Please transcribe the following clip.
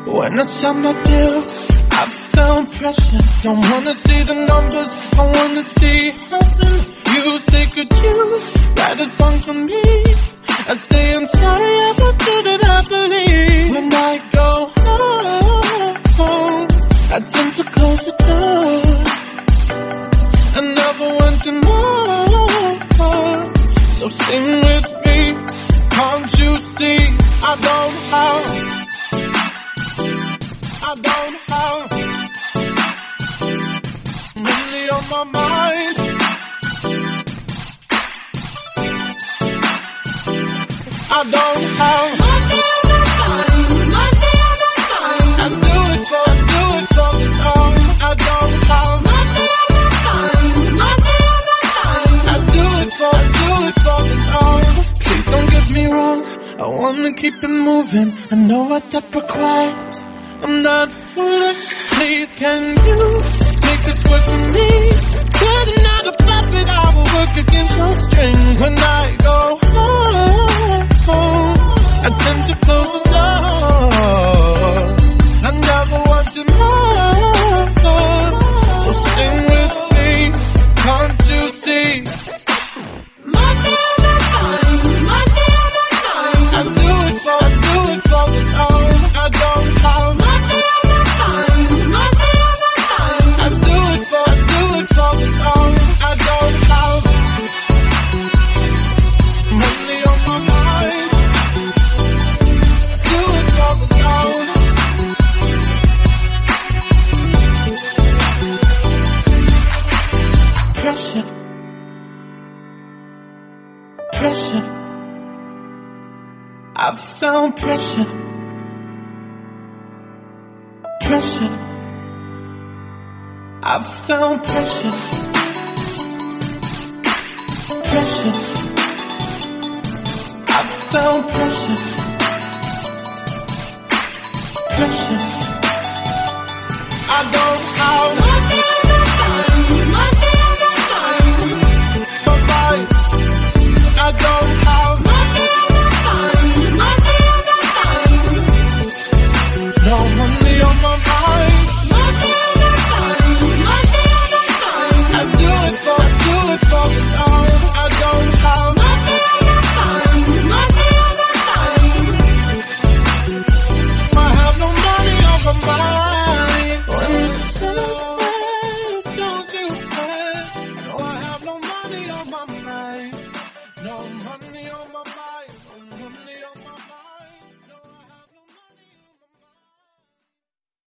When I signed my deal, I found pressure. Don't wanna see the numbers, I wanna see heaven. You say, could you write a song for me? I say, I'm sorry, I won't do that, I believe. When I go home, I tend to close the door. I never want to more. So sing with me, can't you see? I don't have money on my mind. I don't have money on my mind. I do it for the time. I don't have money on my mind. I do it for the time. Please don't get me wrong, I wanna keep it moving. I know what that requires. I'm not foolish. Please, can you make this work for me? 'Cause I'm not a puppet, I will work against your strings. When I go home, I tend to close the door. I never wanted more. So sing with me, can't you see? Money on my mind. I do it for the time. I don't have money on my mind. I do it for the time. I don't have money on my mind. Do it for the time. Pressure. I've found pressure. I've found pressure. I've found pressure. I don't have